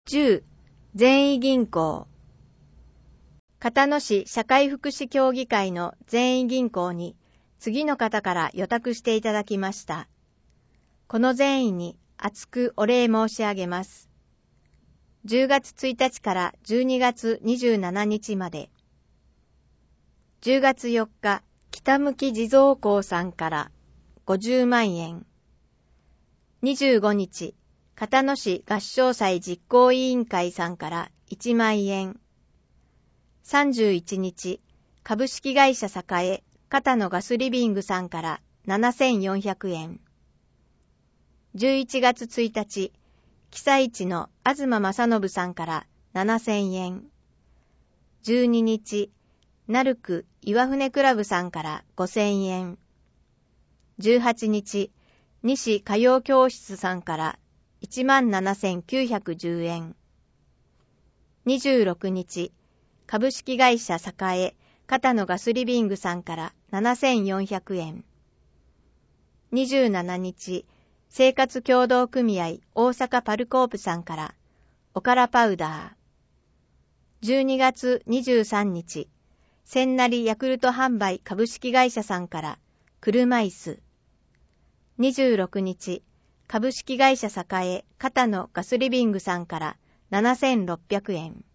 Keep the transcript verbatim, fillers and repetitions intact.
じゅう善意銀行。片野市社会福祉協議会の善意銀行に次の方から予託していただきました。この善意に厚くお礼申し上げます。じゅうがつついたちからじゅうにがつにじゅうしちにちまで。じゅうがつよっか、北向地蔵公さんからごじゅうまんえん。にじゅうごにち、片野市合唱祭実行委員会さんからいちまんえん。さんじゅういちにち、株式会社栄片野ガスリビングさんからななせんよんひゃくえん。じゅういちがつついたち、被災地の東正信さんからななせんえん。じゅうににち、鳴区岩船クラブさんからごせんえん。じゅうはちにち、西歌謡教室さんからいちまんななせんきゅうひゃくじゅうえん。にじゅうろくにち、株式会社栄片野ガスリビングさんからななせんよんひゃくえん。にじゅうしちにち、生活協同組合大阪パルコープさんからおからパウダー。じゅうにがつにじゅうさんにち、千成ヤクルト販売株式会社さんから車椅子。にじゅうろくにち、株式会社栄片野ガスリビングさんからななせんろっぴゃくえん。